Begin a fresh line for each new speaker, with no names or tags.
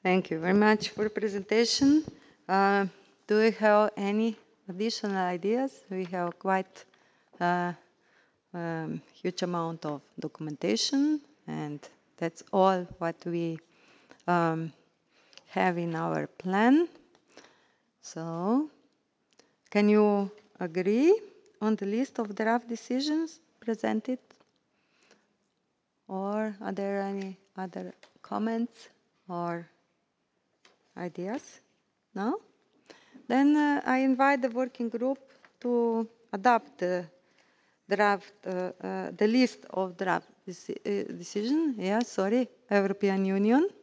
Thank you very much for the presentation. Do we have any additional ideas? We have quite huge amount of documentation, and that's all what we have in our plan. So, can you agree on the list of draft decisions presented? Or are there any other comments or ideas? No? Then I invite the working group to adopt the list of draft decision. Yeah, sorry, European Union.